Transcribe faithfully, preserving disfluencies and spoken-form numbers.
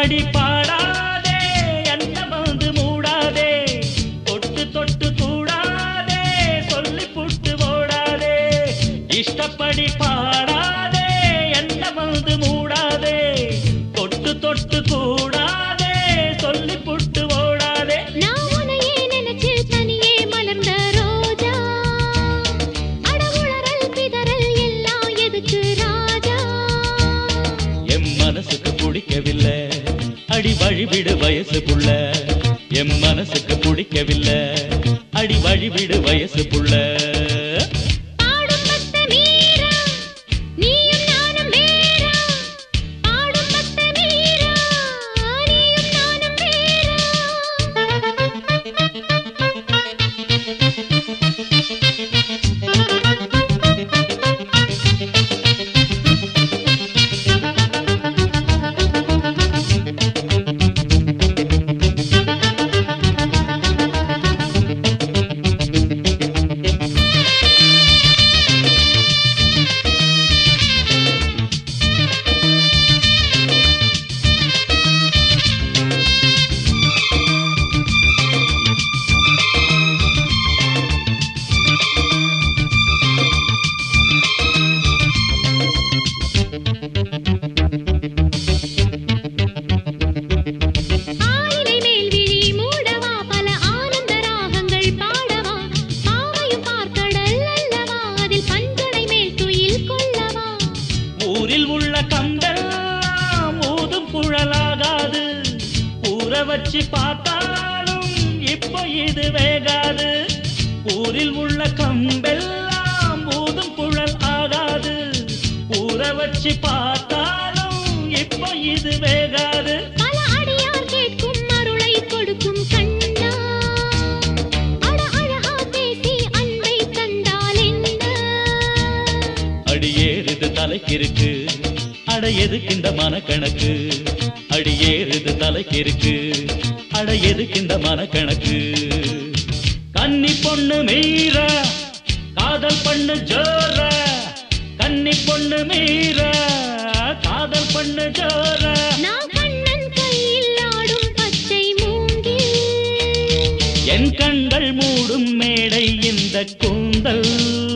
இஷ்டப்படி பாடாதே என்ன வந்து மூடாதே தொட்டு தொட்டு கூடாதே சொல்லி புட்டு ஓடாதே இஷ்டப்படி பாடாதே என்ன வந்து மூடாதே தொட்டு தொட்டு கூடாதே சொல்லி புட்டு ஓடாதே நான் உன்னையே நினைச்சு தனியே மலர்ந்த ரோஜா அடவுளறல் பிதறல் எல்லாம் எதுக்கு ராஜா எம் மனசுக்கு பிடிக்கவில்லை அடி வழிவிடு வயசு புள்ள எம் மனசுக்கு பிடிக்கவில்லை அடி வழிவிடு வயசு புள்ள பாடும் பத்த மீரா நீயும் நானும் வேறா பாடும் பத்த மீரா நீயும் நானும் வேறா ஆயிலை மேல் விழி மூடவா பல ஆனந்த ராகங்கள் பாடவா பாவையும் பார்க்கடல் அல்லவா அதில் பஞ்சனை மேல் துயில் கொள்ளவா ஊரில் உள்ள கம்பெல்லாம் ஊதும் குழலாகாது ஊற வச்சு பார்த்தாலும் இப்போ இது வேகாது ஊரில் உள்ள கம்பெல்லாம் ஊதும் குழல் ஆகாது ஊற வச்சு பார்த்தாலும் இப்போ இது வேகாது பல அடியார் கேட்கும் அருளை கொடுக்கும் கண்ணா அட அழகா பேசி அன்பை தந்தால் என்ன அடியேறுது தலைக்கிருக்கு அட எதுக்கின்ற மனக்கணக்கு அடியேறுது தலைக்கிருக்கு அட எதுக்கின்ற மனக்கணக்கு கன்னி பொண்ணு மீரா காதல் பண்ணு ஜோர கன்னி பொண்ணு மீரா காதல் பண்ணு ஜோர நான் கண்ணன் கையில் ஆடும் பச்சை மூங்கில் என் கண்கள் மூடும் மேடை இந்த கூந்தல்